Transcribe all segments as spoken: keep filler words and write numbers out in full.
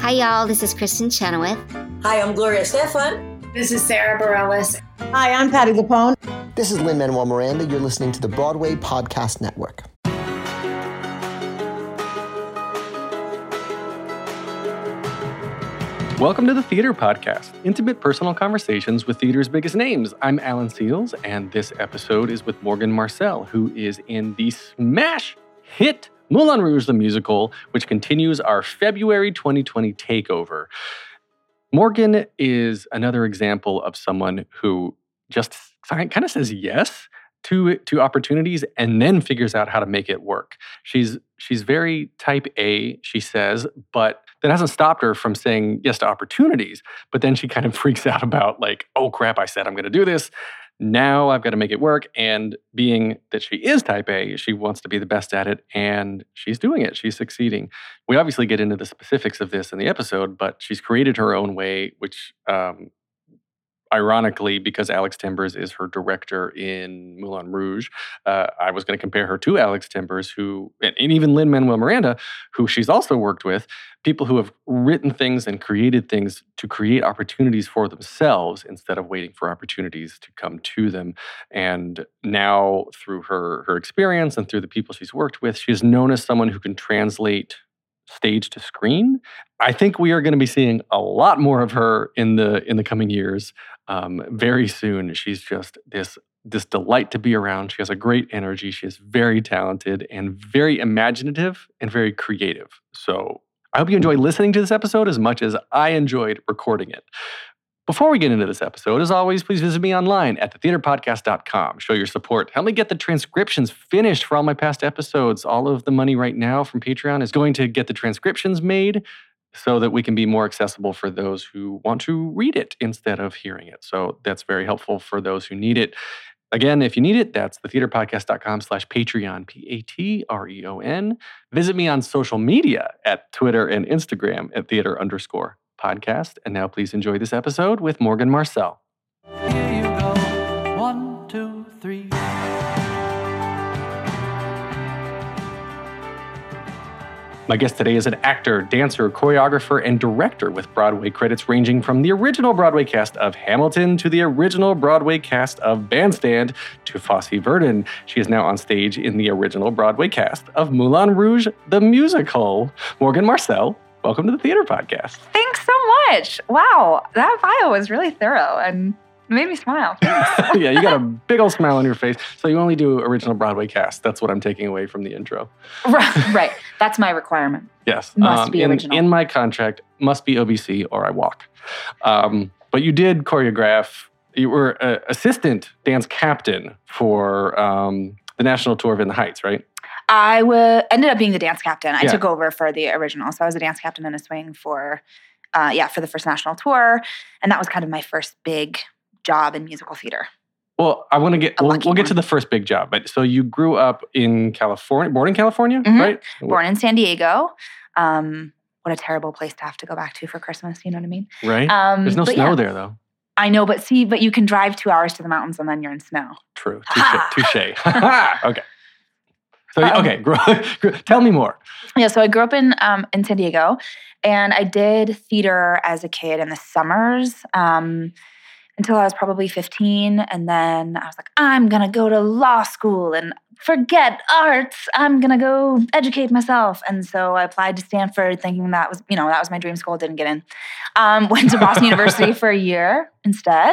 Hi, y'all. This is Kristen Chenoweth. Hi, I'm Gloria Stefan. This is Sarah Bareilles. Hi, I'm Patti LuPone. This is Lin-Manuel Miranda. You're listening to the Broadway Podcast Network. Welcome to the Theater Podcast, intimate personal conversations with theater's biggest names. I'm Alan Seals, and this episode is with Morgan Marcel, who is in the smash hit Moulin Rouge the Musical, which continues our February twenty twenty takeover. Morgan is another example of someone who just kind of says yes to to opportunities and then figures out how to make it work. She's she's very type A, she says, but that hasn't stopped her from saying yes to opportunities. But then she kind of freaks out about like, oh crap, I said I'm going to do this. Now I've got to make it work. And being that she is type A, she wants to be the best at it, and she's doing it. She's succeeding. We obviously get into the specifics of this in the episode, but she's created her own way, which um, ironically, because Alex Timbers is her director in Moulin Rouge, uh, I was going to compare her to Alex Timbers, who, and, and even Lin-Manuel Miranda, who she's also worked with, people who have written things and created things to create opportunities for themselves instead of waiting for opportunities to come to them. And now, through her her experience and through the people she's worked with, she's known as someone who can translate stage to screen. I think we are going to be seeing a lot more of her in the in the coming years. Um, very soon, she's just this this delight to be around. She has a great energy. She is very talented and very imaginative and very creative. So I hope you enjoy listening to this episode as much as I enjoyed recording it. Before we get into this episode, as always, please visit me online at the theater podcast dot com. Show your support. Help me get the transcriptions finished for all my past episodes. All of the money right now from Patreon is going to get the transcriptions made so that we can be more accessible for those who want to read it instead of hearing it. So that's very helpful for those who need it. Again, if you need it, that's the theater podcast dot com slash Patreon, P A T R E O N. Visit me on social media at Twitter and Instagram at theater underscore podcast. And now please enjoy this episode with Morgan Marcel. Here you go. One, two, three. My guest today is an actor, dancer, choreographer, and director with Broadway credits ranging from the original Broadway cast of Hamilton to the original Broadway cast of Bandstand to Fosse Verdon. She is now on stage in the original Broadway cast of Moulin Rouge the Musical. Morgan Marcel, welcome to the Theater Podcast. Thanks so much. Wow, that bio was really thorough and made me smile. Yeah, you got a big old smile on your face. So you only do original Broadway cast. That's what I'm taking away from the intro. Right, right. That's my requirement. Yes. Must um, be in, original. In my contract, must be O B C or I walk. Um, but you did choreograph. You were uh, assistant dance captain for um, the national tour of In the Heights, right? I w- ended up being the dance captain. I Yeah. took over for the original. So I was a dance captain in a swing for, uh, yeah, for the first national tour. And that was kind of my first big job in musical theater. Well, I want to get, A we'll, lucky we'll get one. to the first big job. But so you grew up in California, born in California, Mhm. right? Born in San Diego. Um, what a terrible place to have to go back to for Christmas. You know what I mean? Right? Um, There's no but snow yeah. there, though. I know, but see, but you can drive two hours to the mountains and then you're in snow. True. Ha! Touche. Touche. Okay. So, Um, okay, grow, grow, tell me more. Yeah, so I grew up in um, in San Diego, and I did theater as a kid in the summers um, until I was probably fifteen. And then I was like, I'm going to go to law school and forget arts. I'm going to go educate myself. And so I applied to Stanford thinking that was, you know, that was my dream school. Didn't get in. Um, went to Boston University for a year instead.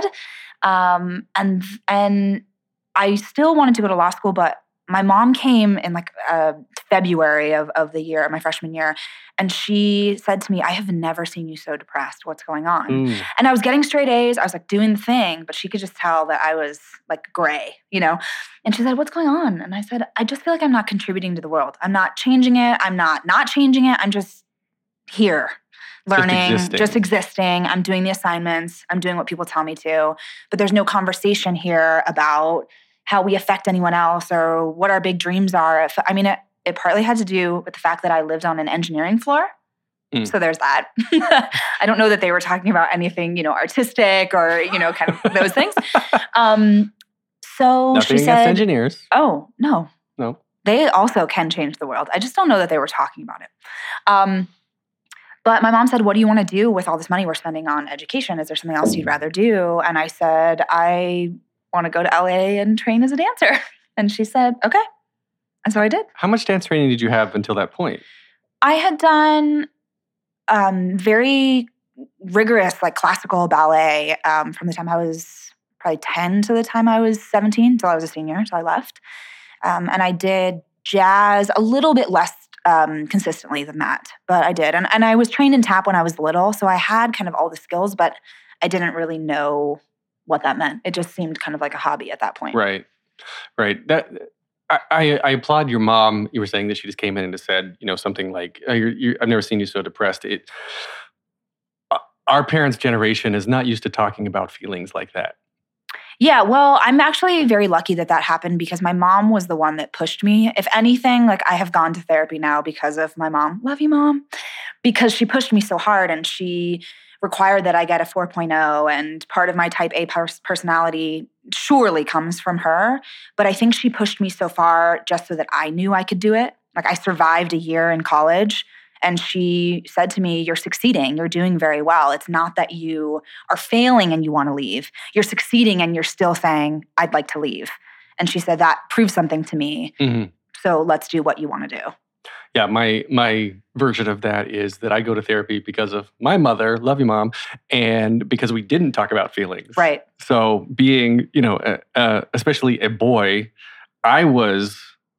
Um, and and I still wanted to go to law school, but my mom came in like uh, February of, of the year, my freshman year, and she said to me, I have never seen you so depressed. What's going on? Mm. And I was getting straight A's. I was like doing the thing, but she could just tell that I was like gray, you know? And she said, what's going on? And I said, I just feel like I'm not contributing to the world. I'm not changing it. I'm not not changing it. I'm just here. Learning, Just existing. just existing. I'm doing the assignments. I'm doing what people tell me to. But there's no conversation here about how we affect anyone else or what our big dreams are. If, I mean, it, it partly had to do with the fact that I lived on an engineering floor. Mm. So there's that. I don't know that they were talking about anything, you know, artistic or, you know, kind of those things. Um, so Nothing she against said, engineers. oh, no. No. They also can change the world. I just don't know that they were talking about it. Um, But my mom said, what do you want to do with all this money we're spending on education? Is there something else you'd rather do? And I said, I want to go to L A and train as a dancer. And she said, okay. And so I did. How much dance training did you have until that point? I had done um, very rigorous, like classical ballet um, from the time I was probably ten to the time I was seventeen, until I was a senior, until I left. Um, and I did jazz a little bit less um, consistently than that, but I did. And, and I was trained in tap when I was little, so I had kind of all the skills, but I didn't really know what that meant. It just seemed kind of like a hobby at that point. Right, right. That I, I, I applaud your mom. You were saying that she just came in and just said, you know, something like, oh, you're, you're, I've never seen you so depressed. It, our parents' generation is not used to talking about feelings like that. Yeah, well, I'm actually very lucky that that happened because my mom was the one that pushed me. If anything, like I have gone to therapy now because of my mom. Love you, Mom. Because she pushed me so hard and she required that I get a four point oh, and part of my type A pers- personality surely comes from her. But I think she pushed me so far just so that I knew I could do it. Like I survived a year in college. And she said to me, you're succeeding. You're doing very well. It's not that you are failing and you want to leave. You're succeeding and you're still saying, I'd like to leave. And she said, that proves something to me. Mm-hmm. So let's do what you want to do. Yeah, my my version of that is that I go to therapy because of my mother, love you, Mom, and because we didn't talk about feelings. Right. So being, you know, uh, uh, especially a boy, I was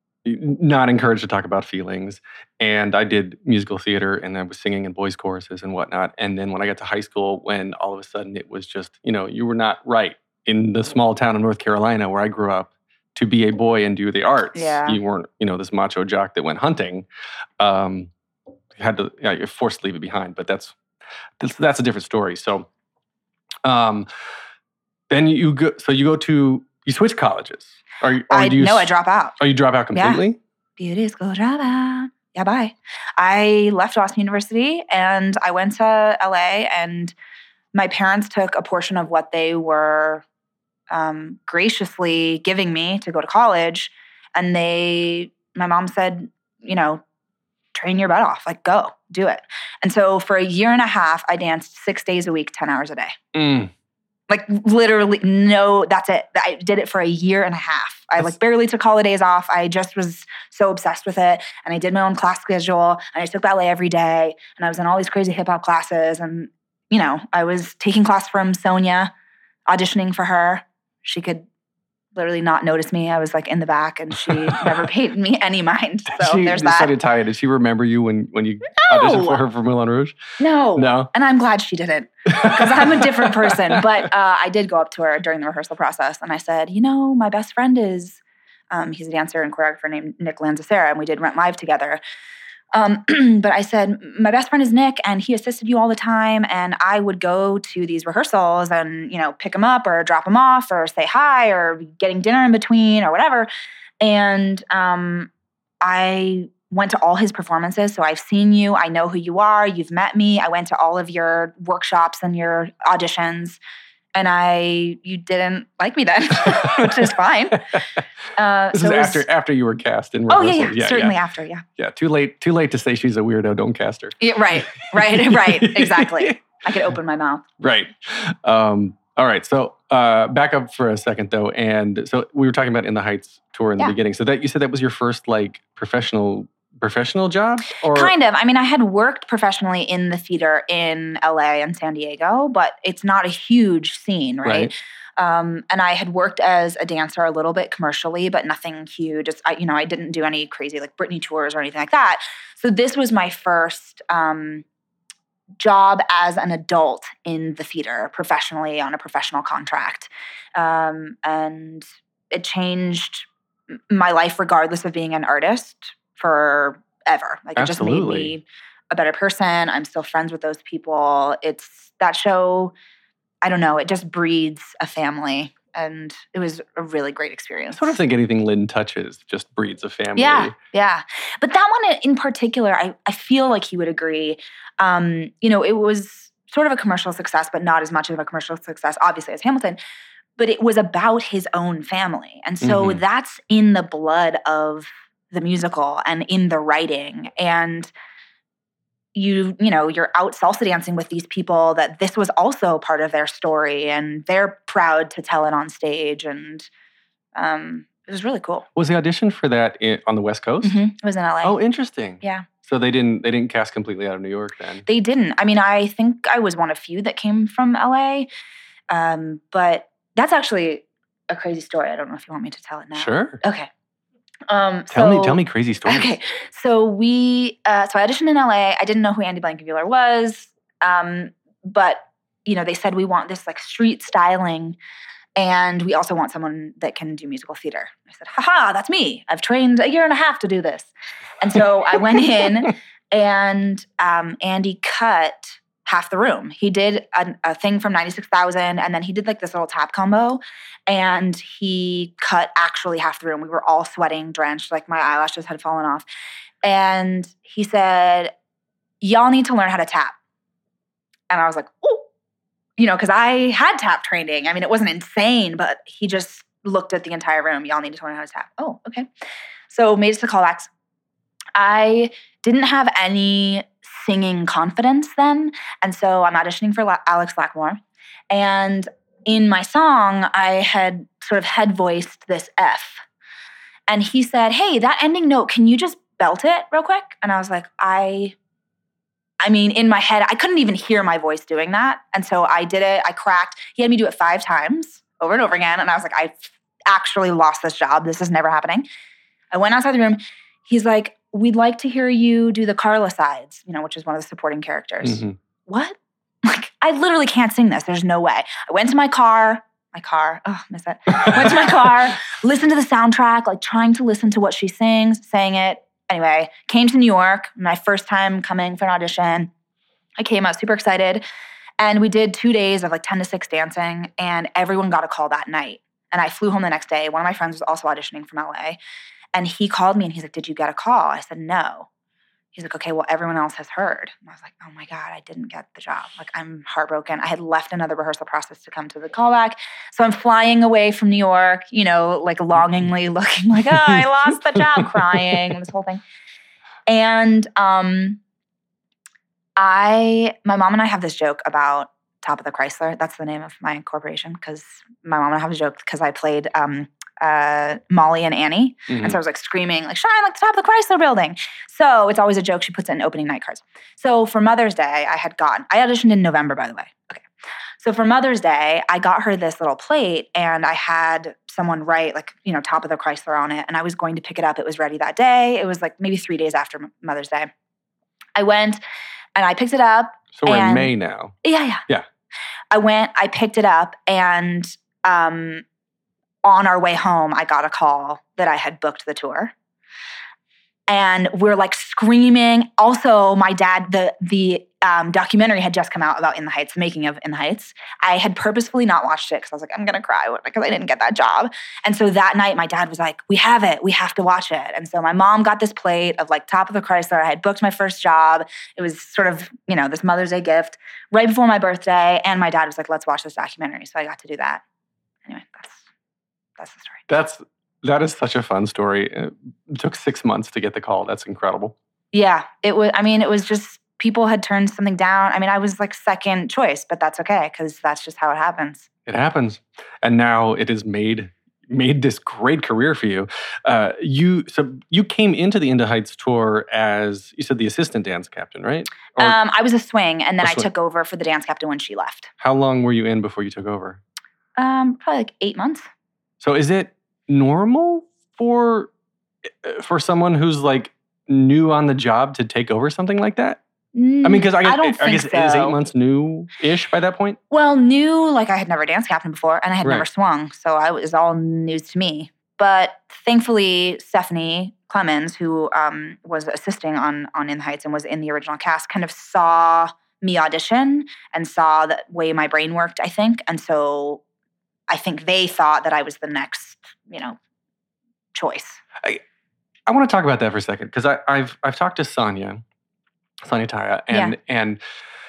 not encouraged to talk about feelings. And I did musical theater and I was singing in boys' choruses and whatnot. And then when I got to high school, when all of a sudden it was just, you know, you were not right in the small town of North Carolina where I grew up to be a boy and do the arts. Yeah. You weren't, you know, this macho jock that went hunting. Um, you had to, yeah, you're forced to leave it behind, but that's, that's, that's a different story. So um, then you go, so you go to, you switch colleges. Or, or I do you, no, I drop out. Oh, you drop out completely? Yeah. Beauty school drop out. Yeah, bye. I left Boston University and I went to L A and my parents took a portion of what they were um, graciously giving me to go to college. And they, my mom said, you know, train your butt off, like go, do it. And so for a year and a half, I danced six days a week, ten hours a day. Mm. Like literally, no, that's it. I did it for a year and a half. I like barely took holidays off. I just was so obsessed with it. And I did my own class schedule and I took ballet every day. And I was in all these crazy hip hop classes. And, you know, I was taking class from Sonia, auditioning for her. She could literally not notice me. I was like in the back and she never paid me any mind. So she there's that. Decided to tell you, did she remember you when, when you no. auditioned for her for Moulin Rouge? No. No? And I'm glad she didn't because I'm a different person. But uh, I did go up to her during the rehearsal process and I said, you know, my best friend is, um, he's a dancer and choreographer named Nick Lanzacera and we did Rent Live together. Um, but I said, my best friend is Nick and he assisted you all the time. And I would go to these rehearsals and, you know, pick him up or drop him off or say hi or getting dinner in between or whatever. And um, I went to all his performances. So I've seen you. I know who you are. You've met me. I went to all of your workshops and your auditions. And I, you didn't like me then, which is fine. Uh, this so is was, after after you were cast in oh rehearsals. yeah, yeah, yeah certainly yeah. after, yeah. Yeah, too late. Too late to say she's a weirdo. Don't cast her. Yeah, right, right, right. Exactly. I could open my mouth. Right. Um, all right. So uh, back up for a second though, and so we were talking about In the Heights tour in yeah. the beginning. So that you said that was your first like professional. Professional job? Or? Kind of. I mean, I had worked professionally in the theater in L A and San Diego, but it's not a huge scene, right? right. Um, and I had worked as a dancer a little bit commercially, but nothing huge. It's, I, you know, I didn't do any crazy like Britney tours or anything like that. So this was my first um, job as an adult in the theater, professionally on a professional contract. Um, and it changed my life regardless of being an artist. Forever. Like it Absolutely. just made me a better person. I'm still friends with those people. It's that show, I don't know, it just breeds a family. And it was a really great experience. I sort of think anything Lynn touches just breeds a family. Yeah, yeah. But that one in particular, I, I feel like he would agree. Um, you know, it was sort of a commercial success, but not as much of a commercial success, obviously, as Hamilton. But it was about his own family. And so mm-hmm. that's in the blood of the musical and in the writing. And, you, you know, you're out salsa dancing with these people that this was also part of their story and they're proud to tell it on stage. And um, it was really cool. Was the audition for that in, on the West Coast? Mm-hmm. It was in L A. Oh, interesting. Yeah. So they didn't they didn't cast completely out of New York then? They didn't. I mean, I think I was one of few that came from L A. Um, but that's actually a crazy story. I don't know if you want me to tell it now. Sure. Okay. Um, tell so, me, tell me crazy stories. Okay. So we, uh, so I auditioned in L A. I didn't know who Andy Blankenbuehler was. Um, but, you know, they said we want this like street styling and we also want someone that can do musical theater. I said, haha, that's me. I've trained a year and a half to do this. And so I went in and um, Andy cut half the room. He did a, a thing from ninety-six thousand and then he did like this little tap combo and he cut actually half the room. We were all sweating, drenched, like my eyelashes had fallen off. And he said, y'all need to learn how to tap. And I was like, oh, you know, because I had tap training. I mean, it wasn't insane, but he just looked at the entire room. Y'all need to learn how to tap. Oh, okay. So made it to callbacks. I didn't have any singing confidence then. And so I'm auditioning for La- Alex Lackmore. And in my song, I had sort of head voiced this F. And he said, hey, that ending note, can you just belt it real quick? And I was like, I, I mean, in my head, I couldn't even hear my voice doing that. And so I did it. I cracked. He had me do it five times over and over again. And I was like, I actually lost this job. This is never happening. I went outside the room. He's like, we'd like to hear you do the Carla sides, you know, which is one of the supporting characters. Mm-hmm. What? Like, I literally can't sing this. There's no way. I went to my car, my car, oh, miss it. Went to my car, listened to the soundtrack, like trying to listen to what she sings, sang it. Anyway, came to New York, my first time coming for an audition. I came out super excited. And we did two days of like ten to six dancing, and everyone got a call that night. And I flew home the next day. One of my friends was also auditioning from L A. And he called me and he's like, did you get a call? I said, no. He's like, okay, well, everyone else has heard. And I was like, oh my God, I didn't get the job. Like, I'm heartbroken. I had left another rehearsal process to come to the callback. So I'm flying away from New York, you know, like longingly looking like, oh, I lost the job, crying, this whole thing. And um, I, my mom and I have this joke about Top of the Chrysler. That's the name of my corporation because my mom and I have a joke because I played um, uh, Molly and Annie. Mm-hmm. And so I was like screaming, like, shine like the top of the Chrysler building. So it's always a joke. She puts it in opening night cards. So for Mother's Day, I had gotten, I auditioned in November, by the way. Okay. So for Mother's Day, I got her this little plate and I had someone write like, you know, Top of the Chrysler on it. And I was going to pick it up. It was ready that day. It was like maybe three days after Mother's Day. I went and I picked it up. So we're and, in May now. Yeah, yeah. Yeah. I went, I picked it up and, um, on our way home, I got a call that I had booked the tour. And we're like screaming. Also, my dad, the the um, documentary had just come out about In the Heights, the making of In the Heights. I had purposefully not watched it because I was like, I'm going to cry because I didn't get that job. And so that night, my dad was like, we have it. We have to watch it. And so my mom got this plate of like Top of the Chrysler. I had booked my first job. It was sort of, you know, this Mother's Day gift right before my birthday. And my dad was like, let's watch this documentary. So I got to do that. Anyway, that's That's the story. That's that is such a fun story. It took six months to get the call. That's incredible. Yeah, it was. I mean, it was just people had turned something down. I mean, I was like second choice, but that's okay because that's just how it happens. It happens, and now it has made made this great career for you. Uh, you so you came into the In the Heights tour as you said the assistant dance captain, right? Or, um, I was a swing, and then a I swing. took over for the dance captain when she left. How long were you in before you took over? Um, probably like eight months. So is it normal for for someone who's like new on the job to take over something like that? I mean, because I, I, don't I, I guess think so. is eight months new-ish by that point? Well, new, like I had never dance captain before, and I had Right. never swung, so I, it was all news to me. But thankfully, Stephanie Clemens, who um, was assisting on, on In the Heights and was in the original cast, kind of saw me audition and saw the way my brain worked, I think. And so I think they thought that I was the next, you know, choice. I, I want to talk about that for a second because I've I've talked to Sonia, Sonia Taya, and Yeah. and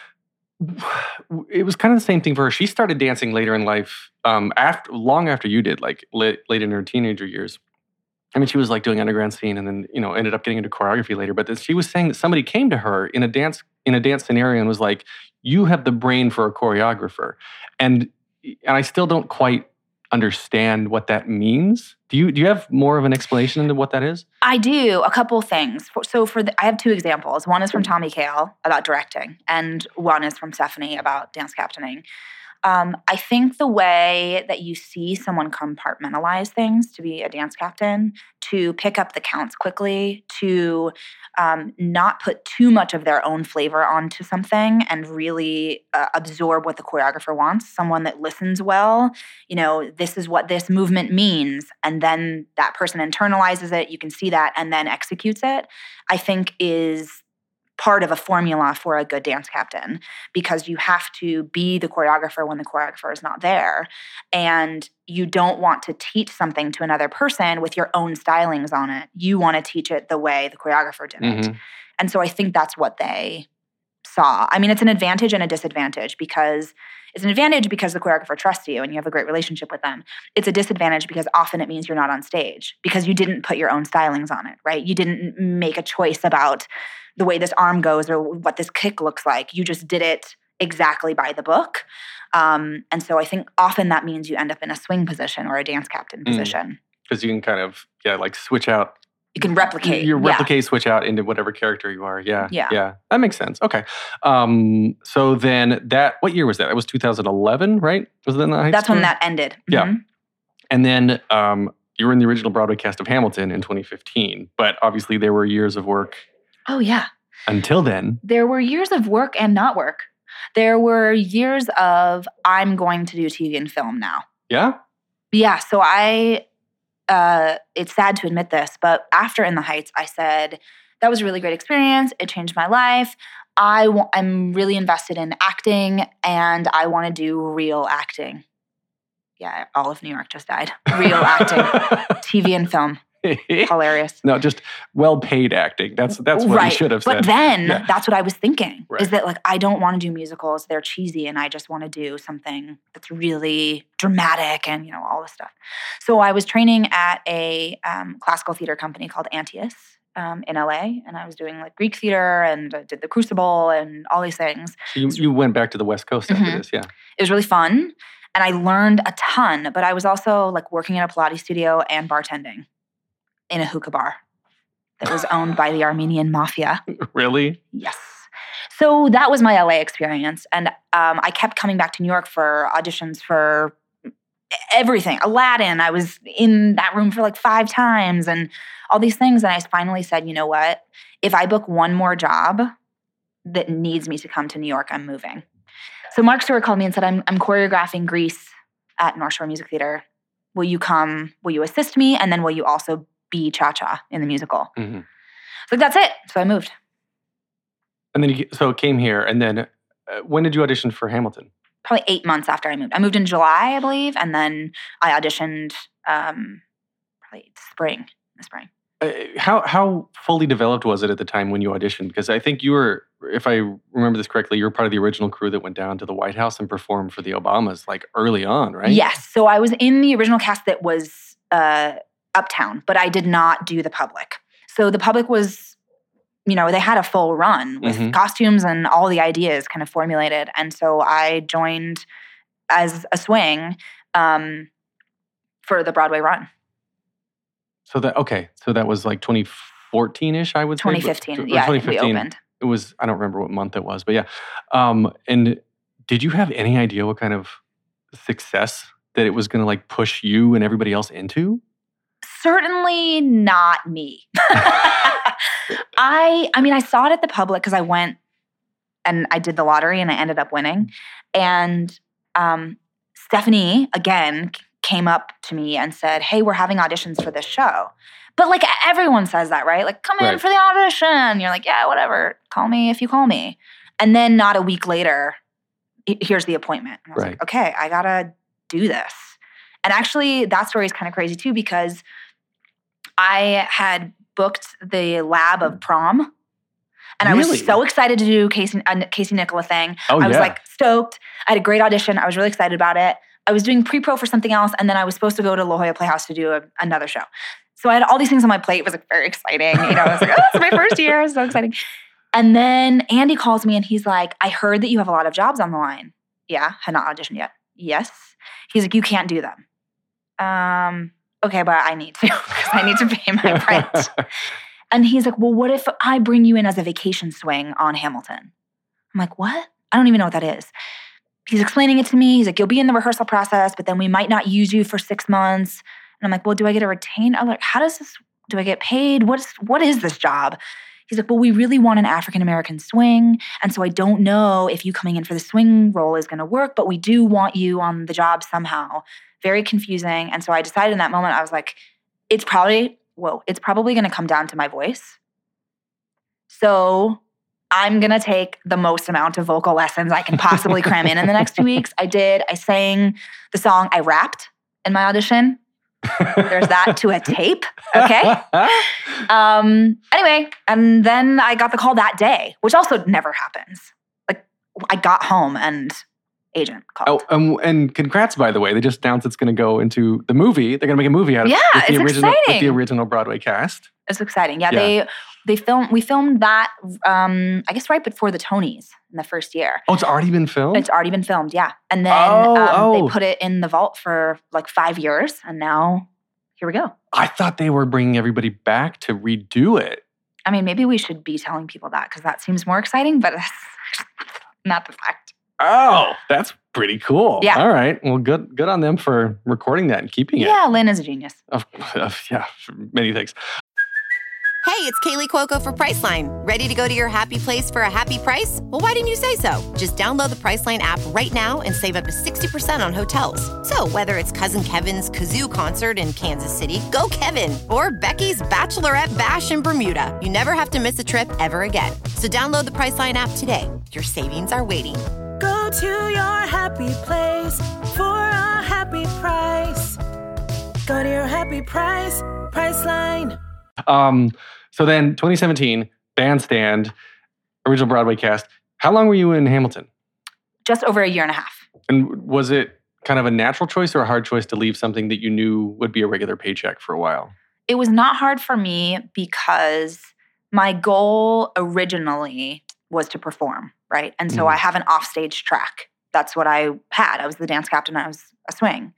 it was kind of the same thing for her. She started dancing later in life, um, after long after you did, like late, late in her teenager years. I mean, she was like doing underground scene, and then you know ended up getting into choreography later. But then she was saying that somebody came to her in a dance in a dance scenario and was like, you have the brain for a choreographer. And and I still don't quite understand what that means. Do you do you have more of an explanation into what that is? I do. A couple things. So for the, I have two examples. One is from Tommy Kail about directing, and one is from Stephanie about dance captaining. Um, I think the way that you see someone compartmentalize things to be a dance captain, to pick up the counts quickly, to um, not put too much of their own flavor onto something and really uh, absorb what the choreographer wants, someone that listens well, you know, this is what this movement means, and then that person internalizes it, you can see that, and then executes it, I think is part of a formula for a good dance captain, because you have to be the choreographer when the choreographer is not there. And you don't want to teach something to another person with your own stylings on it. You want to teach it the way the choreographer did it. Mm-hmm. And so I think that's what they saw. I mean, it's an advantage and a disadvantage, because it's an advantage because the choreographer trusts you and you have a great relationship with them. It's a disadvantage because often it means you're not on stage because you didn't put your own stylings on it, right? You didn't make a choice about the way this arm goes or what this kick looks like. You just did it exactly by the book. Um, and so I think often that means you end up in a swing position or a dance captain position. Because you can kind of, yeah, like switch out. You can replicate. You yeah. replicate, switch out into whatever character you are. Yeah. Yeah. Yeah. That makes sense. Okay. Um, so then that, what year was that? That was two thousand eleven, right? Was that in the high That's school? when that ended. Yeah. Mm-hmm. And then um, you were in the original Broadway cast of Hamilton in twenty fifteen. But obviously there were years of work. Oh, yeah. Until then. There were years of work and not work. There were years of, I'm going to do T V and film now. Yeah? Yeah. So I, uh, it's sad to admit this, but after In the Heights, I said, that was a really great experience. It changed my life. I w- I'm really invested in acting, and I want to do real acting. Yeah, all of New York just died. Real acting. T V and film. Hilarious. No, just well-paid acting. That's that's what right. he should have said. But then yeah. that's what I was thinking, right. is that like I don't want to do musicals. They're cheesy, and I just want to do something that's really dramatic and, you know, all this stuff. So I was training at a um, classical theater company called Antaeus um, in L A, and I was doing like Greek theater and uh, did the Crucible and all these things. So you, you went back to the West Coast after mm-hmm. this, yeah. It was really fun, and I learned a ton, but I was also like working in a Pilates studio and bartending in a hookah bar that was owned by the Armenian mafia. Really? Yes. So that was my L A experience. And um, I kept coming back to New York for auditions for everything. Aladdin, I was in that room for like five times and all these things. And I finally said, you know what? If I book one more job that needs me to come to New York, I'm moving. So Mark Stewart called me and said, I'm, I'm choreographing Grease at North Shore Music Theater. Will you come? Will you assist me? And then will you also be Cha-Cha in the musical? Mm-hmm. So like, that's it. So I moved. And then you so came here, and then uh, when did you audition for Hamilton? Probably eight months after I moved. I moved in July, I believe, and then I auditioned um, probably spring, in the spring. Uh, how how fully developed was it at the time when you auditioned? Because I think you were, if I remember this correctly, you were part of the original crew that went down to the White House and performed for the Obamas, like early on, right? Yes. So I was in the original cast that was uh, Uptown, but I did not do the public. So the public was, you know, they had a full run with mm-hmm. costumes and all the ideas kind of formulated. And so I joined as a swing um, for the Broadway run. So that, okay. So that was like twenty fourteen-ish, I would say? twenty fifteen, yeah, I think we opened. It was, I don't remember what month it was, but yeah. Um, and did you have any idea what kind of success that it was going to like push you and everybody else into? Certainly not me. I I mean, I saw it at the public because I went and I did the lottery and I ended up winning. And um, Stephanie, again, came up to me and said, hey, we're having auditions for this show. But like everyone says that, right? Like, come in right. for the audition. You're like, yeah, whatever. Call me if you call me. And then not a week later, here's the appointment. And I was right. like, okay, I gotta do this. And actually, that story is kind of crazy too, because I had booked the lab of Prom. And really? I was so excited to do Casey, a Casey Nicola thing. Oh, I was yeah. like stoked. I had a great audition. I was really excited about it. I was doing pre-pro for something else, and then I was supposed to go to La Jolla Playhouse to do a, another show. So I had all these things on my plate. It was like very exciting. You know, I was like, oh, it's my first year. It's so exciting. And then Andy calls me and he's like, I heard that you have a lot of jobs on the line. Yeah, had not auditioned yet. Yes. He's like, you can't do them. Um, okay, but I need to because I need to pay my rent. And he's like, well, what if I bring you in as a vacation swing on Hamilton? I'm like, what? I don't even know what that is. He's explaining it to me. He's like, you'll be in the rehearsal process, but then we might not use you for six months. And I'm like, well, do I get a retained? I'm like, how does this, do I get paid? What's, what is this job? He's like, well, we really want an African-American swing. And so I don't know if you coming in for the swing role is going to work, but we do want you on the job somehow. Very confusing. And so I decided in that moment, I was like, it's probably, whoa, it's probably going to come down to my voice. So I'm going to take the most amount of vocal lessons I can possibly cram in in the next two weeks. I did. I sang the song. I rapped in my audition. There's that to a tape. Okay. Um, anyway, and then I got the call that day, which also never happens. Like I got home and agent called. Oh, um, and congrats, by the way. They just announced it's going to go into the movie. They're going to make a movie out of yeah, it with the it's original exciting. with the original Broadway cast. It's exciting. Yeah, Yeah. they they filmed. We filmed that. Um, I guess right before the Tonys in the first year. Oh, it's already been filmed? It's already been filmed. Yeah, and then Oh, um, oh. they put it in the vault for like five years, and now here we go. I thought they were bringing everybody back to redo it. I mean, maybe we should be telling people that because that seems more exciting, but that's not the fact. Oh, that's pretty cool. Yeah. All right. Well, good good on them for recording that and keeping it. Yeah, Lynn is a genius. Of, of, yeah, many things. Hey, it's Kaylee Cuoco for Priceline. Ready to go to your happy place for a happy price? Well, why didn't you say so? Just download the Priceline app right now and save up to sixty percent on hotels. So whether it's Cousin Kevin's Kazoo Concert in Kansas City, go Kevin, or Becky's Bachelorette Bash in Bermuda, you never have to miss a trip ever again. So download the Priceline app today. Your savings are waiting. Go to your happy place for a happy price. Go to your happy price, Priceline. Um, so then twenty seventeen, Bandstand, original Broadway cast. How long were you in Hamilton? Just over a year and a half. And was it kind of a natural choice or a hard choice to leave something that you knew would be a regular paycheck for a while? It was not hard for me because my goal originally was to perform, right? And so Mhm. I have an offstage track. That's what I had. I was the dance captain. I was a swing.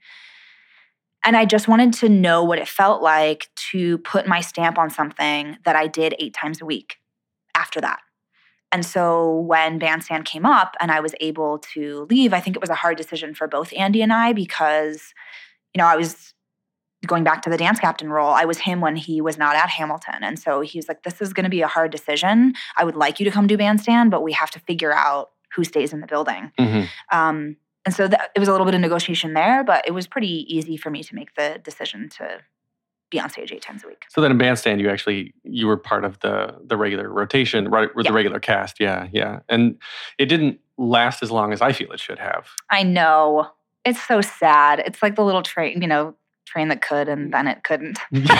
And I just wanted to know what it felt like to put my stamp on something that I did eight times a week after that. And so when Bandstand came up and I was able to leave, I think it was a hard decision for both Andy and I because, you know, I was going back to the dance captain role. I was him when he was not at Hamilton. And so he was like, this is going to be a hard decision. I would like you to come do Bandstand, but we have to figure out who stays in the building. Mm-hmm. Um, and so that, it was a little bit of negotiation there, but it was pretty easy for me to make the decision to be on stage eight times a week. So then in Bandstand, you actually, you were part of the the regular rotation, right, with Yeah. the regular cast. Yeah, yeah. And it didn't last as long as I feel it should have. I know. It's so sad. It's like the little train, you know, train that could and then it couldn't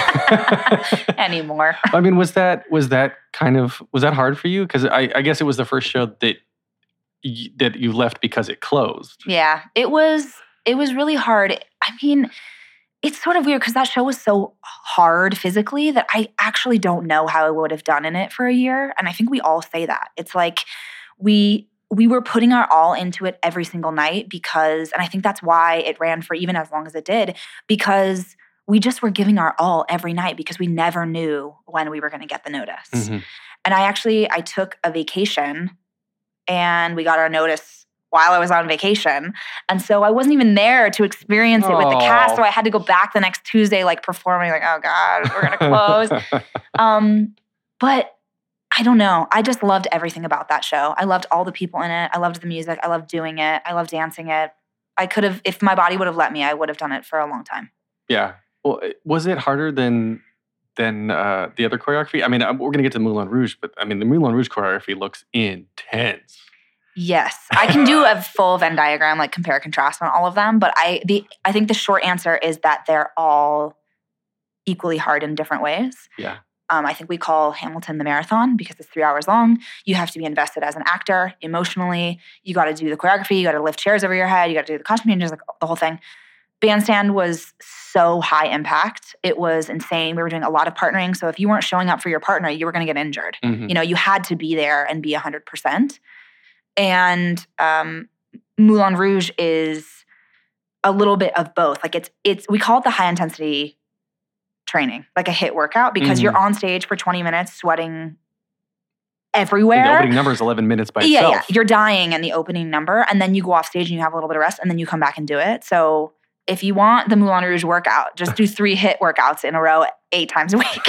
anymore. I mean, was that was that kind of was that hard for you? Because I, I guess it was the first show that y- that you left because it closed. Yeah, it was it was really hard. I mean, it's sort of weird because that show was so hard physically that I actually don't know how I would have done in it for a year. And I think we all say that. It's like we we were putting our all into it every single night because, and I think that's why it ran for even as long as it did, because we just were giving our all every night because we never knew when we were going to get the notice. Mm-hmm. And I actually, I took a vacation and we got our notice while I was on vacation. And so I wasn't even there to experience it with the cast. So I had to go back the next Tuesday, like performing, like, oh God, we're going to close. um, but I don't know. I just loved everything about that show. I loved all the people in it. I loved the music. I loved doing it. I loved dancing it. I could have, if my body would have let me, I would have done it for a long time. Yeah. Well, it- was it harder than than uh, the other choreography? I mean, uh, we're going to get to Moulin Rouge, but I mean, the Moulin Rouge choreography looks intense. Yes, I can do a full Venn diagram, like compare contrast on all of them. But I, the, I think the short answer is that they're all equally hard in different ways. Yeah. Um, I think we call Hamilton the marathon because it's three hours long. You have to be invested as an actor emotionally. You got to do the choreography. You got to lift chairs over your head. You got to do the costume changes, like the whole thing. Bandstand was so high impact. It was insane. We were doing a lot of partnering. So if you weren't showing up for your partner, you were going to get injured. Mm-hmm. You know, you had to be there and be one hundred percent. And um, Moulin Rouge is a little bit of both. Like it's, it's we call it the high intensity training, like a HIIT workout, because Mm-hmm. you're on stage for twenty minutes sweating everywhere. The opening number is eleven minutes by yeah, itself. yeah, you're dying in the opening number, and then you go off stage and you have a little bit of rest, and then you come back and do it. So if you want the Moulin Rouge workout, just do three HIIT workouts in a row eight times a week.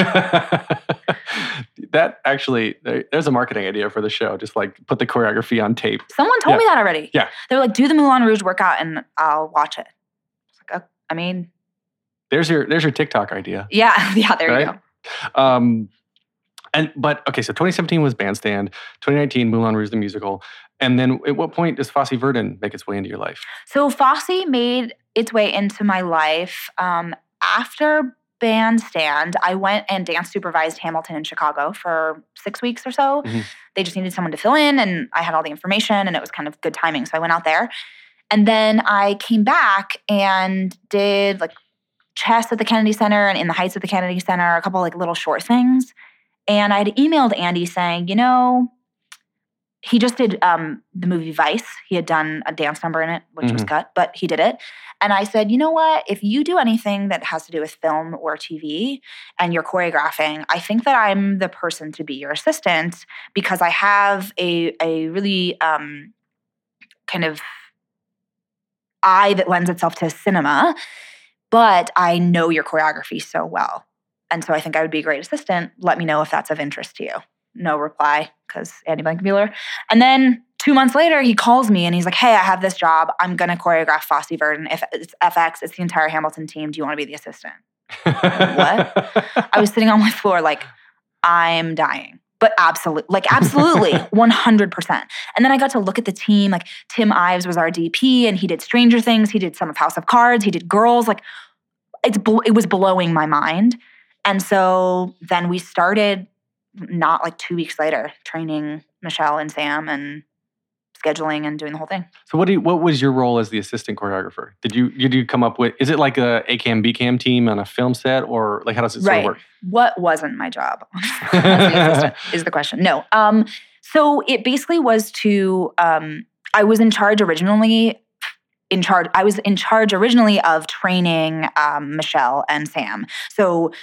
That actually, there- there's a marketing idea for the show. Just like put the choreography on tape. Someone told Yeah. me that already. Yeah. They were like, do the Moulin Rouge workout and I'll watch it. It's like, oh, I mean, There's your there's your TikTok idea. yeah, yeah, there you Right? go. Um, and but okay, so twenty seventeen was Bandstand, twenty nineteen Moulin Rouge the musical, and then at what point does Fosse Verdon make its way into your life? So Fosse made its way into my life um, after Bandstand. I went and dance supervised Hamilton in Chicago for six weeks or so. Mhm. They just needed someone to fill in, and I had all the information, and it was kind of good timing. So I went out there. And then I came back and did like chess at the Kennedy Center and In the Heights at the Kennedy Center, a couple like little short things. And I had emailed Andy saying, you know, he just did um, the movie Vice. He had done a dance number in it, which was Mhm. cut, but he did it. And I said, you know what? If you do anything that has to do with film or T V and you're choreographing, I think that I'm the person to be your assistant because I have a, a really um, kind of eye that lends itself to cinema, but I know your choreography so well. And so I think I would be a great assistant. Let me know if that's of interest to you. No reply, because Andy Blankenbuehler. And then two months later, he calls me and he's like, hey, I have this job. I'm going to choreograph Fosse Verdon. If it's F X, it's the entire Hamilton team. Do you want to be the assistant? What? I was sitting on my floor like, I'm dying. But absolutely, like absolutely, one hundred percent. And then I got to look at the team. Like Tim Ives was our D P and he did Stranger Things. He did some of House of Cards. He did Girls. Like it's it was blowing my mind. And so then we started not like two weeks later training Michelle and Sam and scheduling and doing the whole thing. So what do you, what was your role as the assistant choreographer? Did you did you come up with, is it like a A-cam, B-cam team on a film set, or like how does it sort Right. of work? What wasn't my job as the assistant is the question. No. Um, so it basically was to, um, I was in charge originally, in charge, I was in charge originally of training um, Michelle and Sam. So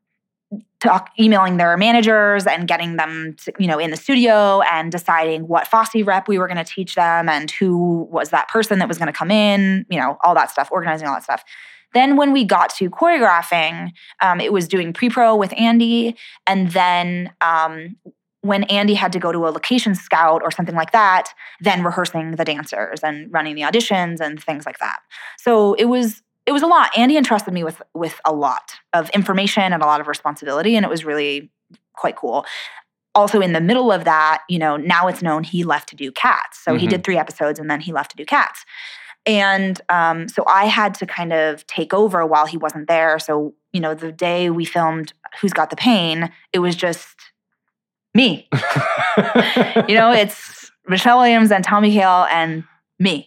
talk, emailing their managers and getting them to, you know, in the studio and deciding what Fosse rep we were going to teach them and who was that person that was going to come in, you know, all that stuff, organizing all that stuff. Then when we got to choreographing, um, it was doing pre-pro with Andy. And then um, when Andy had to go to a location scout or something like that, then rehearsing the dancers and running the auditions and things like that. So it was it was a lot. Andy entrusted me with with a lot of information and a lot of responsibility, and it was really quite cool. Also in the middle of that, you know, now it's known he left to do Cats. So mm-hmm. he did three episodes and then he left to do Cats. And um, so I had to kind of take over while he wasn't there. So, you know, the day we filmed Who's Got the Pain, it was just me. You know, it's Michelle Williams and Tommy Kail and me.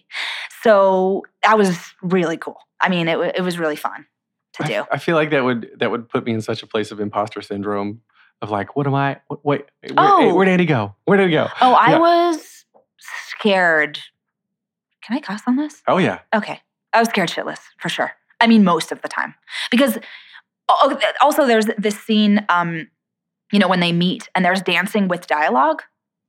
So that was really cool. I mean, it, it was really fun to do. I, I feel like that would that would put me in such a place of imposter syndrome of like, what am I? Wait, wait where, oh. where did he go? Where did he go? Oh, I yeah. was scared. Can I cuss on this? Oh, yeah. Okay. I was scared shitless, for sure. I mean, most of the time. Because also there's this scene, um, you know, when they meet and there's dancing with dialogue.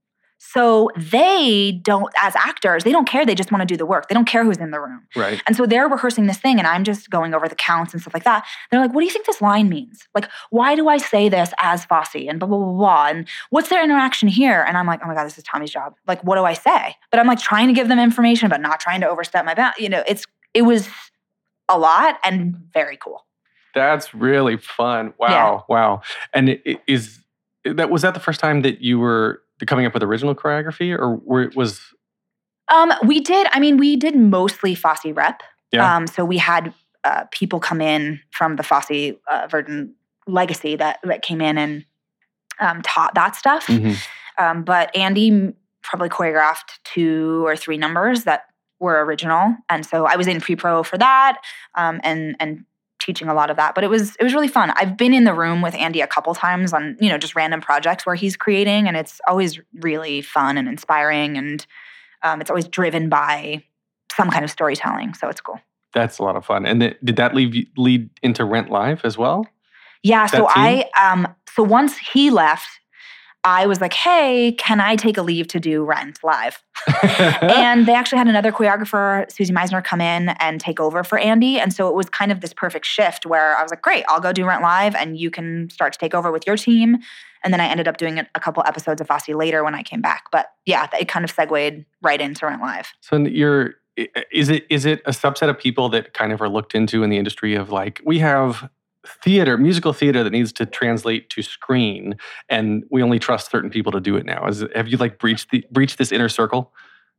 So they don't, as actors, they don't care. They just want to do the work. They don't care who's in the room. Right. And so they're rehearsing this thing and I'm just going over the counts and stuff like that. They're like, what do you think this line means? Like, why do I say this as Fosse and blah, blah, blah, blah. And what's their interaction here? And I'm like, oh my God, this is Tommy's job. Like, what do I say? But I'm like trying to give them information, but not trying to overstep my bound. You know, it's, it was a lot and very cool. That's really fun. Wow. Yeah. Wow. And it, is that, was that the first time that you were coming up with original choreography, or were it was? Um, we did. I mean, we did mostly Fosse rep. Yeah. Um, so we had uh, people come in from the Fosse uh, Verdon legacy that that came in and um, taught that stuff. Mm-hmm. Um, but Andy probably choreographed two or three numbers that were original. And so I was in pre-pro for that um, and and teaching a lot of that. But it was it was really fun. I've been in the room with Andy a couple times on, you know, just random projects where he's creating, and it's always really fun and inspiring, and um, it's always driven by some kind of storytelling. So it's cool. That's a lot of fun. And th- did that lead lead into Rent Live as well? Yeah. That So team? I um so once he left, I was like, hey, can I take a leave to do Rent Live? And they actually had another choreographer, Susie Meisner, come in and take over for Andy. And so it was kind of this perfect shift where I was like, great, I'll go do Rent Live and you can start to take over with your team. And then I ended up doing a couple episodes of Fosse later when I came back. But yeah, it kind of segued right into Rent Live. So you're, is it is it a subset of people that kind of are looked into in the industry of like, we have theater, musical theater that needs to translate to screen, and we only trust certain people to do it now? Is it, have you like breached the breached this inner circle?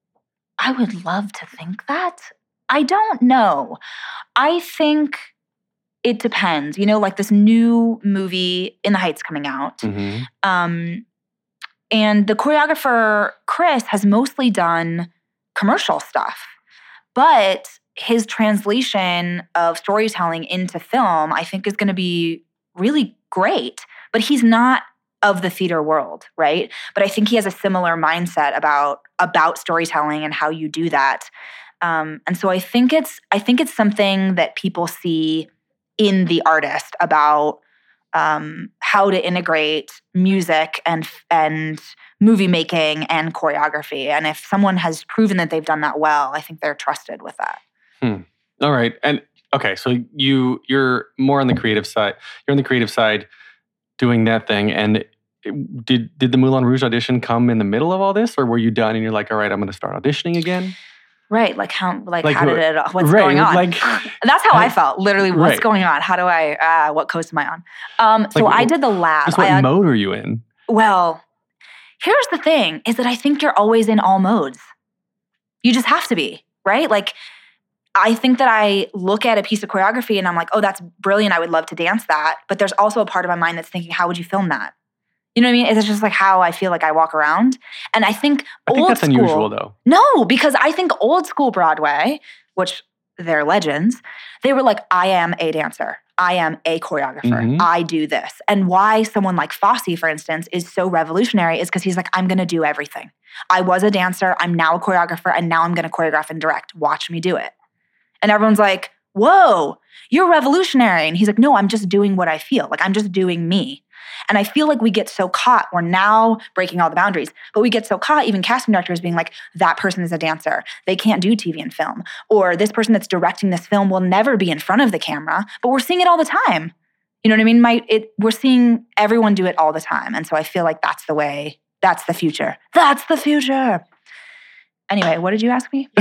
I would love to think that. I don't know. I think it depends. You know, like this new movie In the Heights coming out. Mm-hmm. Um, and the choreographer, Chris, has mostly done commercial stuff. But his translation of storytelling into film, I think, is going to be really great. But he's not of the theater world, right? But I think he has a similar mindset about about storytelling and how you do that. Um, and so I think it's I think it's something that people see in the artist about um, how to integrate music and and movie making and choreography. And if someone has proven that they've done that well, I think they're trusted with that. Hmm. All right. And okay, so you you're more on the creative side. You're on the creative side doing that thing. And it, did did the Moulin Rouge audition come in the middle of all this, or were you done and you're like, all right, I'm going to start auditioning again? Right. Like how like, Like how who- did it what's right, going on? like- That's how I felt. Literally, what's Right. going on? How do I uh, what coast am I on? Um, so Like, I did the lab. Just what I, mode are you in? Well, here's the thing is that I think you're always in all modes. You just have to be, right? Like, I think that I look at a piece of choreography and I'm like, oh, that's brilliant. I would love to dance that. But there's also a part of my mind that's thinking, how would you film that? You know what I mean? It's just like how I feel like I walk around. And I think I think old that's school, unusual though. No, because I think old school Broadway, which they're legends, they were like, I am a dancer. I am a choreographer. Mhm. I do this. And why someone like Fosse, for instance, is so revolutionary is because he's like, I'm going to do everything. I was a dancer. I'm now a choreographer. And now I'm going to choreograph and direct. Watch me do it. And everyone's like, whoa, you're revolutionary. And he's like, no, I'm just doing what I feel. Like, I'm just doing me. And I feel like we get so caught. We're now breaking all the boundaries, but we get so caught, even casting directors being like, that person is a dancer. They can't do T V and film. Or this person that's directing this film will never be in front of the camera, but we're seeing it all the time. You know what I mean? My, it, we're seeing everyone do it all the time. And so I feel like that's the way, that's the future. That's the future. Anyway, what did you ask me?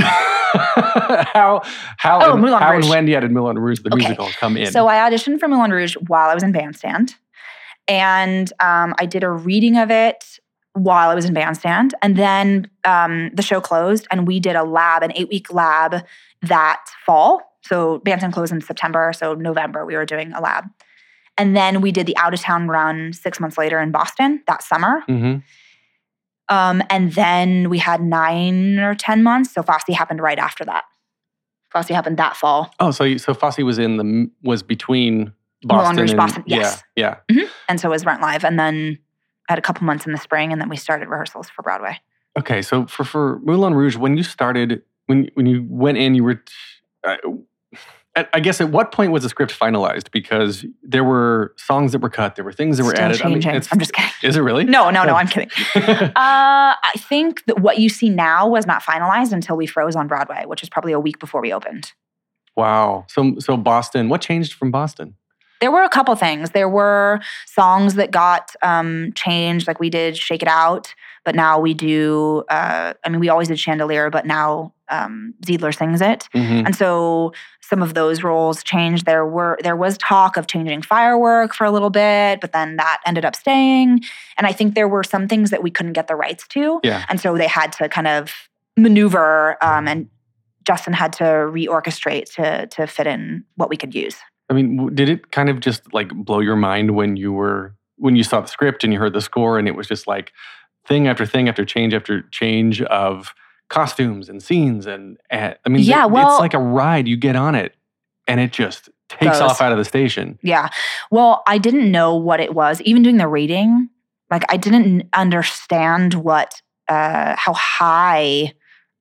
how how Oh, and, Moulin how Rouge. and when did Moulin Rouge the Okay. musical come in? So I auditioned for Moulin Rouge while I was in Bandstand. And um, I did a reading of it while I was in Bandstand. And then um, the show closed and we did a lab, an eight-week lab that fall. So Bandstand closed in September. So November we were doing a lab. And then we did the out-of-town run six months later in Boston that summer. Mhm. Um, and then we had nine or ten months. So Fosse happened right after that. Fosse happened that fall. Oh, so you, so Fosse was in the was between Moulin Boston Rouge, and Boston, yes. yeah, yeah. And so it was Rent Live. And then I had a couple months in the spring and then we started rehearsals for Broadway. Okay, so for for Moulin Rouge, when you started, when when you went in, you were, uh, I- I guess at what point was the script finalized? Because there were songs that were cut, there were things that were Still added. changing. it's- I'm just kidding. Is it really? No, no, no, Oh. I'm kidding. uh, I think that what you see now was not finalized until we froze on Broadway, which is probably a week before we opened. Wow. So so Boston. What changed from Boston? There were a couple things. There were songs that got um, changed, like we did Shake It Out, but now we do, uh, I mean, we always did Chandelier, but now um, Ziedler sings it. Mhm. And so some of those roles changed. There were there was talk of changing Firework for a little bit, but then that ended up staying. And I think there were some things that we couldn't get the rights to. Yeah. And so they had to kind of maneuver um, and Justin had to reorchestrate to to fit in what we could use. I mean, w- did it kind of just like blow your mind when you were when you saw the script and you heard the score and it was just like thing after thing after change after change of costumes and scenes. And, and I mean, Yeah, th- well- it's like a ride. You get on it and it just takes Goes. off out of the station. Yeah. Well, I didn't know what it was. Even doing the reading, like I didn't understand what, uh, how high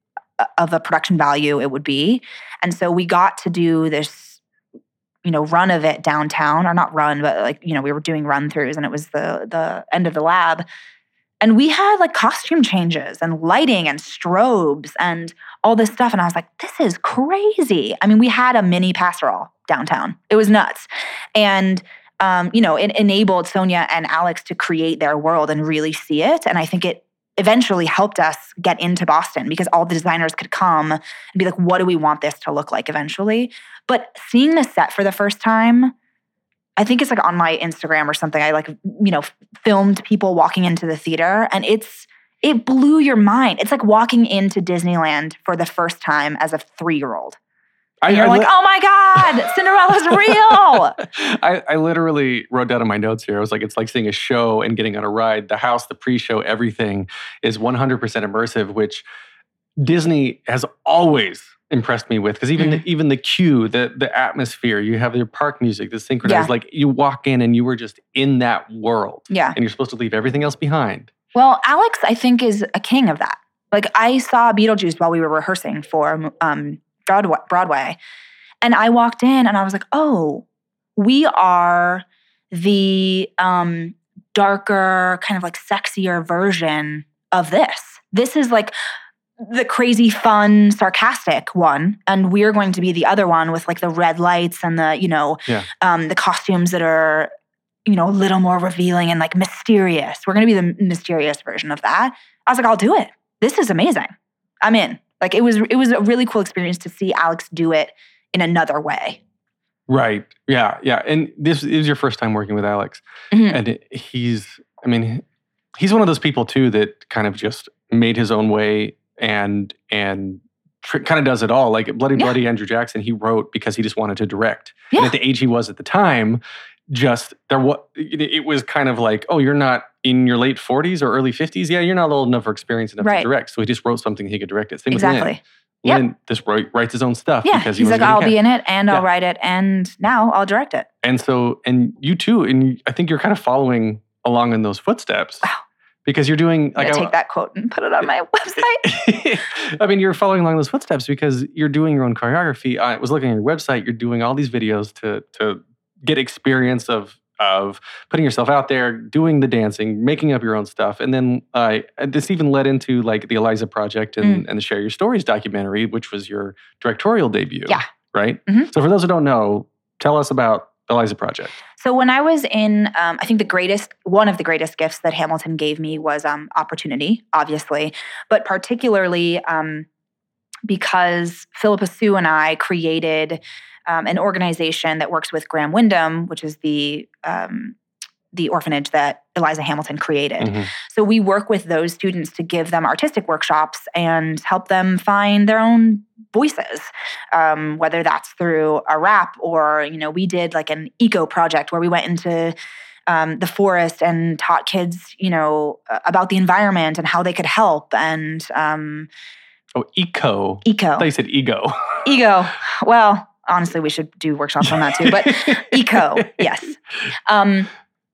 of a production value it would be. And so we got to do this, you know, run of it downtown, or not run, but like, you know, we were doing run throughs and it was the the end of the lab. And we had like costume changes and lighting and strobes and all this stuff. And I was like, this is crazy. I mean, we had a mini pastoral downtown. It was nuts. And, um, you know, it enabled Sonia and Alex to create their world and really see it. And I think it eventually helped us get into Boston because all the designers could come and be like, what do we want this to look like eventually? But seeing the set for the first time, I think it's like on my Instagram or something. I like, you know, filmed people walking into the theater and it's, it blew your mind. It's like walking into Disneyland for the first time as a three-year-old. And you're I like, li- oh my God, Cinderella's real. I, I literally wrote down in my notes here, I was like, it's like seeing a show and getting on a ride. The house, the pre-show, everything is one hundred percent immersive, which Disney has always impressed me with. Because even, Mm. the, even the queue, the, the atmosphere, you have your park music, the synchronized, Yeah. like you walk in and you were just in that world. Yeah. And you're supposed to leave everything else behind. Well, Alex, I think, is a king of that. Like, I saw Beetlejuice while we were rehearsing for um, Broadway, Broadway, and I walked in and I was like, oh, we are the um, darker, kind of like sexier version of this. This is like the crazy, fun, sarcastic one, and we're going to be the other one with like the red lights and the, you know, Yeah. um, the costumes that are, you know, a little more revealing and like mysterious. We're going to be the mysterious version of that. I was like, I'll do it. This is amazing. I'm in. Like it was, it was a really cool experience to see Alex do it in another way. Right. Yeah. Yeah. And this is your first time working with Alex. Mhm. And he's, I mean, he's one of those people too that kind of just made his own way and, and tr- kind of does it all. Like Bloody Yeah. Bloody Andrew Jackson, he wrote because he just wanted to direct. Yeah. And at the age he was at the time, just there was, it was kind of like, oh, you're not in your late forties or early fifties. Yeah, you're not old enough or experienced enough Right. to direct. So he just wrote something he could direct it. Same with Lynn. Exactly. Yep. Lynn just wrote, writes his own stuff Yeah. because he He's was like, I'll be in it and I'll Yeah. write it. And now I'll direct it. And so, and you too, and I think you're kind of following along in those footsteps. Wow. Because you're doing, I'm like, going to I, take that quote and put it on my website. I mean, you're following along those footsteps because you're doing your own choreography. I was looking at your website. You're doing all these videos to to get experience of of putting yourself out there, doing the dancing, making up your own stuff, and then uh, this even led into like the Eliza Project and, Mm. and the Share Your Stories documentary, which was your directorial debut. Yeah. Right. Mhm. So for those who don't know, tell us about Eliza Project. So when I was in, um, I think the greatest, one of the greatest gifts that Hamilton gave me was um, opportunity, obviously, but particularly um, because Philippa Sue and I created um, an organization that works with Graham Windham, which is the um, the orphanage that Eliza Hamilton created. Mhm. So we work with those students to give them artistic workshops and help them find their own voices, um, whether that's through a rap or, you know, we did like an eco project where we went into um, the forest and taught kids, you know, about the environment and how they could help and um, Oh, eco. eco. I thought you said ego. Ego. Well, honestly, we should do workshops on that too, but eco, yes. Um,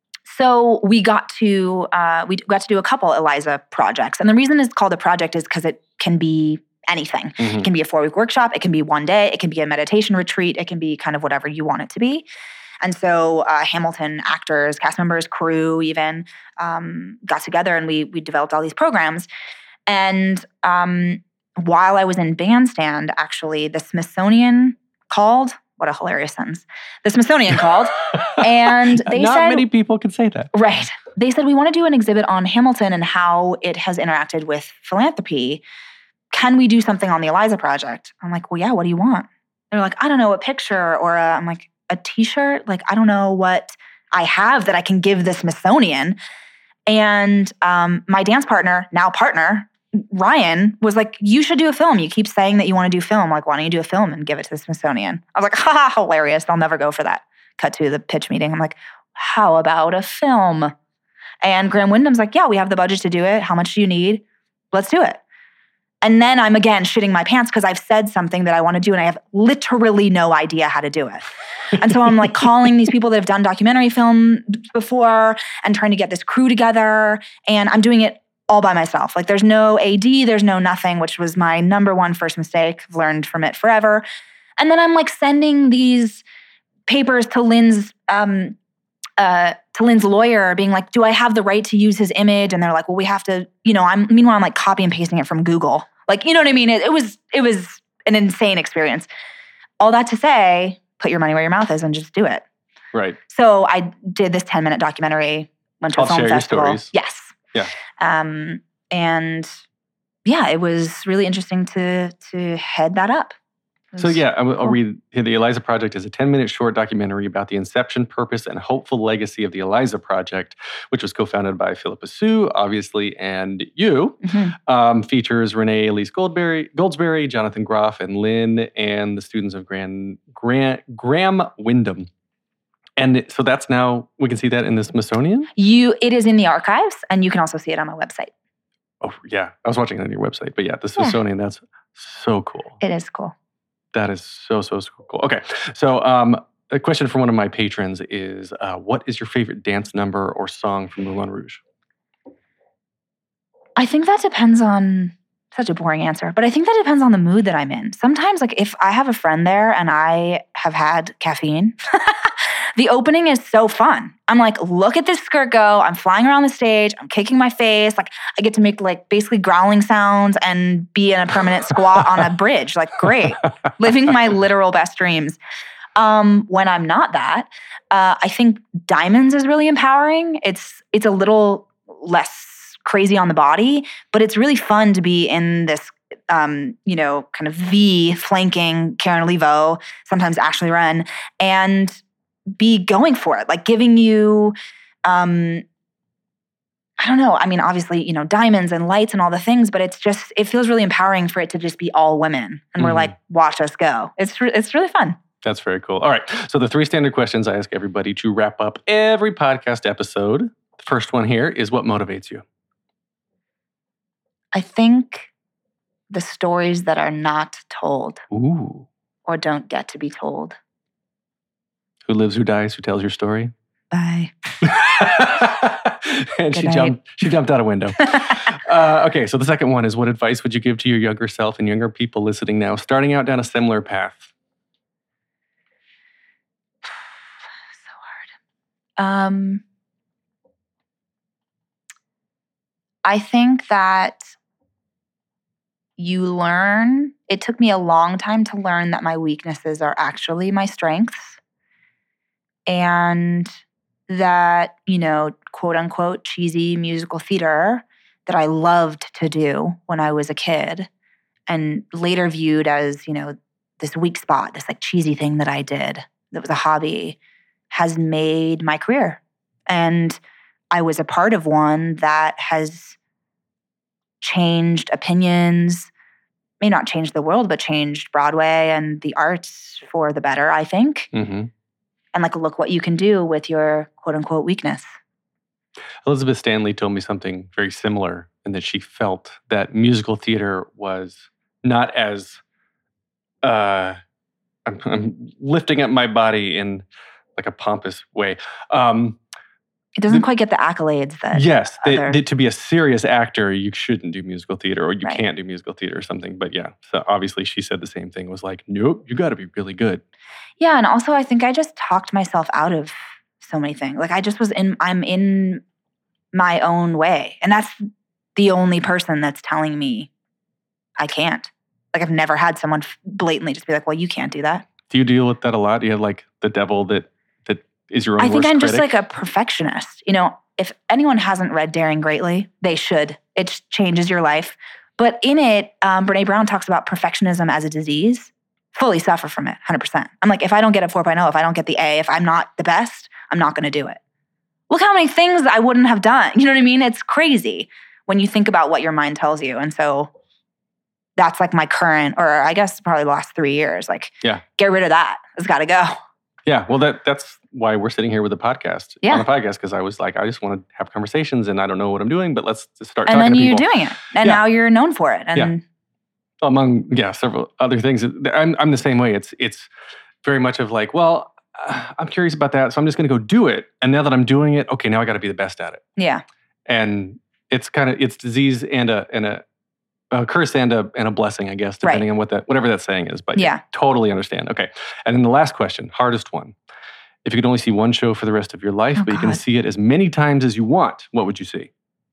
so we got to uh, we got to do a couple Eliza projects, and the reason it's called a project is because it can be anything. Mhm. It can be a four-week workshop. It can be one day. It can be a meditation retreat. It can be kind of whatever you want it to be. And so uh, Hamilton actors, cast members, crew, even um, got together, and we we developed all these programs. And um, while I was in Bandstand, actually, the Smithsonian called. What a hilarious sentence. The Smithsonian called, and they Not said, many people can say that. right. They said, we want to do an exhibit on Hamilton and how it has interacted with philanthropy. Can we do something on the Eliza Project? I'm like, well, yeah, what do you want? They're like, I don't know, a picture or a, I'm like, a t-shirt? Like, I don't know what I have that I can give the Smithsonian. And um, my dance partner, now partner, Ryan, was like, you should do a film. You keep saying that you want to do film. Like, why don't you do a film and give it to the Smithsonian? I was like, ha, hilarious. They'll never go for that. Cut to the pitch meeting. I'm like, how about a film? And Graham Windham's like, yeah, we have the budget to do it. How much do you need? Let's do it. And then I'm again shitting my pants because I've said something that I want to do and I have literally no idea how to do it. And so I'm like calling these people that have done documentary film before and trying to get this crew together. And I'm doing it all by myself. Like there's no A D, there's no nothing, which was my number one first mistake. I've learned from it forever. And then I'm like sending these papers to Lynn's um, uh, to Lynn's lawyer being like, do I have the right to use his image? And they're like, well, we have to, you know, I'm meanwhile I'm like copy and pasting it from Google. Like, you know what I mean? It, it was it was an insane experience. All that to say, put your money where your mouth is and just do it. Right. So I did this ten minute documentary, went to I'll a film share your festival. stories. Yes. Yeah. Um, and yeah, it was really interesting to to head that up. So yeah, I'll, I'll cool. read here. The Eliza Project is a ten-minute short documentary about the inception, purpose, and hopeful legacy of the Eliza Project, which was co-founded by Philippa Sue, obviously, and you. Mm-hmm. Um, features Renee Elise Goldberry, Goldsberry, Jonathan Groff, and Lynn, and the students of Gran, Gran, Graham Wyndham. And so that's now, we can see that in the Smithsonian? You, it is in the archives, and you can also see it on my website. Oh, yeah. I was watching it on your website. But yeah, the Smithsonian, yeah. That's so cool. It is cool. That is so, so, so cool. Okay. So um, a question from one of my patrons is, uh, what is your favorite dance number or song from Moulin Rouge? I think that depends on, such a boring answer, but I think that depends on the mood that I'm in. Sometimes, like, if I have a friend there and I have had caffeine, the opening is so fun. I'm like, look at this skirt go. I'm flying around the stage. I'm kicking my face. Like, I get to make, like, basically growling sounds and be in a permanent squat on a bridge. Like, great. Living my literal best dreams. Um, when I'm not that, uh, I think Diamonds is really empowering. It's it's a little less crazy on the body, but it's really fun to be in this, um, you know, kind of V flanking Karen Olivo, sometimes Ashley Wren, and be going for it, like giving you, um, I don't know. I mean, obviously, you know, diamonds and lights and all the things, but it's just, it feels really empowering for it to just be all women. And mm-hmm. we're like, watch us go. It's re- it's really fun. That's very cool. All right. So the three standard questions I ask everybody to wrap up every podcast episode. The first one here is, what motivates you? I think the stories that are not told. Ooh. Or don't get to be told. Who lives, who dies, who tells your story? Bye. And Good she night. jumped. She jumped out a window. uh, okay, so the second one is, what advice would you give to your younger self and younger people listening now, starting out down a similar path? So hard. Um, I think that you learn. It took me a long time to learn that my weaknesses are actually my strengths. And that, you know, quote unquote, cheesy musical theater that I loved to do when I was a kid and later viewed as, you know, this weak spot, this like cheesy thing that I did that was a hobby, has made my career. And I was a part of one that has changed opinions, may not change the world, but changed Broadway and the arts for the better, I think. Mm-hmm. And like, look what you can do with your quote unquote weakness. Elizabeth Stanley told me something very similar, in that she felt that musical theater was not as, uh, I'm, I'm lifting up my body in like a pompous way. Um, It doesn't the, quite get the accolades that Yes, they, other... they, to be a serious actor, you shouldn't do musical theater, or you right. can't do musical theater or something. But yeah, so obviously she said the same thing, was like, nope, you got to be really good. Yeah, and also I think I just talked myself out of so many things. Like I just was in, I'm in my own way. And that's the only person that's telling me I can't. Like I've never had someone blatantly just be like, well, you can't do that. Do you deal with that a lot? Do you have like the devil that that is your own I think worst I'm critic? just like a perfectionist. You know, if anyone hasn't read Daring Greatly, they should. It changes your life. But in it, um, Brene Brown talks about perfectionism as a disease. Fully suffer from it, one hundred percent. I'm like, if I don't get a four point oh, if I don't get the A, if I'm not the best, I'm not going to do it. Look how many things I wouldn't have done. You know what I mean? It's crazy when you think about what your mind tells you. And so that's like my current, or I guess probably the last three years. Like, yeah, get rid of that. It's got to go. Yeah, well, that that's why we're sitting here with a podcast. Yeah. On a podcast, because I was like, I just want to have conversations and I don't know what I'm doing, but let's just start and talking then to you're people. doing it. And Yeah. now you're known for it. And Yeah. among yeah several other things. I'm I'm the same way. It's it's very much of like, well, uh, I'm curious about that, so I'm just going to go do it. And now that I'm doing it, okay, now I got to be the best at it. Yeah. And it's kind of it's disease and a and a, a curse and a and a blessing, I guess, depending Right. on what that whatever that saying is. But Yeah. totally understand. Okay, and then the last question, hardest one. If you could only see one show for the rest of your life, Oh, but you can God. see it as many times as you want, what would you see?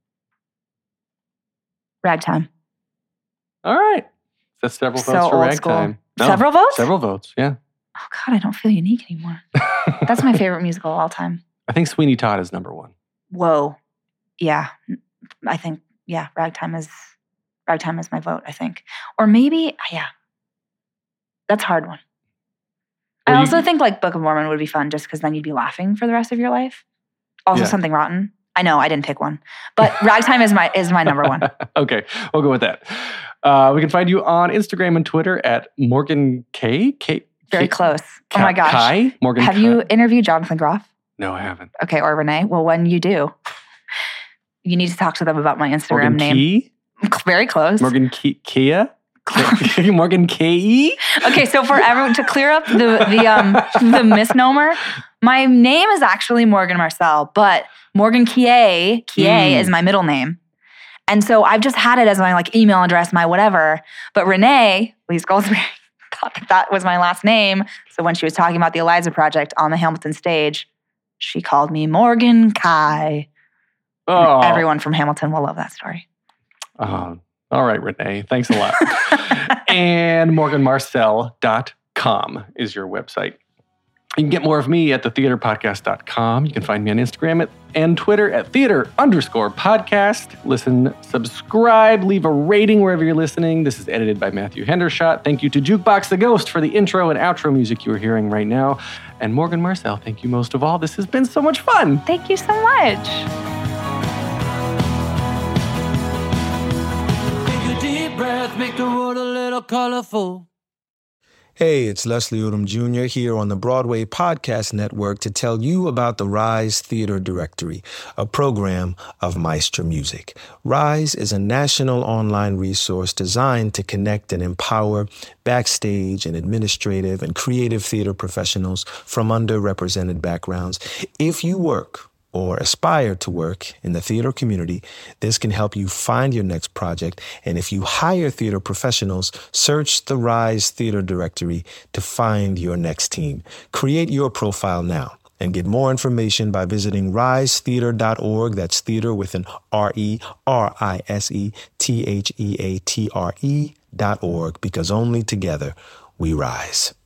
Ragtime. All right. That's several So votes for old school. Ragtime. No, Several votes? Several votes, yeah. Oh God, I don't feel unique anymore. That's my favorite musical of all time. I think Sweeney Todd is number one. Whoa. Yeah. I think, yeah, Ragtime is Ragtime is my vote, I think. Or maybe, yeah. That's a hard one. I Well, you- also think like Book of Mormon would be fun just because then you'd be laughing for the rest of your life. Also Yeah. something rotten. I know, I didn't pick one. But Ragtime is my is my number one. Okay, we'll go with that. Uh, we can find you on Instagram and Twitter at Morgan K. K Very K- close. Ka- Oh my gosh. Kai? Morgan Have Kai? you interviewed Jonathan Groff? No, I haven't. Okay, or Renee? Well, when you do, you need to talk to them about my Instagram Morgan name. Key? Very close. Morgan Key? Kia? Morgan K. Okay, so for everyone to clear up the the um the misnomer, my name is actually Morgan Marcel, but Morgan Kie Kie Mm. is my middle name, and so I've just had it as my like email address, my whatever. But Renee Lee Goldsberry thought that that was my last name, so when she was talking about the Eliza Project on the Hamilton stage, she called me Morgan Kai. Oh. Everyone from Hamilton will love that story. Oh, all right, Renee. Thanks a lot. And morgan marcel dot com is your website. You can get more of me at the theater podcast dot com. You can find me on Instagram at, and Twitter at theater underscore podcast. Listen, subscribe, leave a rating wherever you're listening. This is edited by Matthew Hendershot. Thank you to Jukebox the Ghost for the intro and outro music you are hearing right now. And Morgan Marcel, thank you most of all. This has been so much fun. Thank you so much. Take a deep breath, make the world a little colorful. Hey, it's Leslie Odom Junior here on the Broadway Podcast Network to tell you about the Rise Theater Directory, a program of Maestro Music. Rise is a national online resource designed to connect and empower backstage and administrative and creative theater professionals from underrepresented backgrounds. If you work or aspire to work in the theater community, this can help you find your next project. And if you hire theater professionals, search the Rise Theater Directory to find your next team. Create your profile now and get more information by visiting rise theater dot org. That's theater with an R E R I S E T H E A T R E dot org, because only together we rise.